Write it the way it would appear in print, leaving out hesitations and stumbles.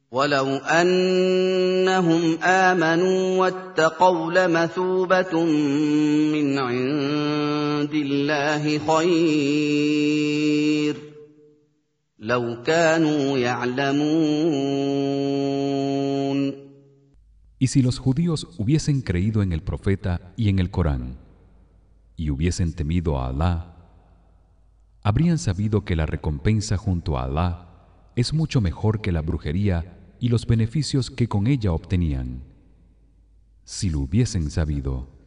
وَلَوْ أَنَّهُمْ آمَنُوا وَاتَّقَوْا لَمَثُوبَةٌ مِّنْ عِندِ اللَّهِ خَيْرٌ ۖ لَّوْ كَانُوا يَعْلَمُونَ. Y si los judíos hubiesen creído en el profeta y en el Corán y hubiesen temido a Alá, habrían sabido que la recompensa junto a Alá es mucho mejor que la brujería y los beneficios que con ella obtenían. Si lo hubiesen sabido.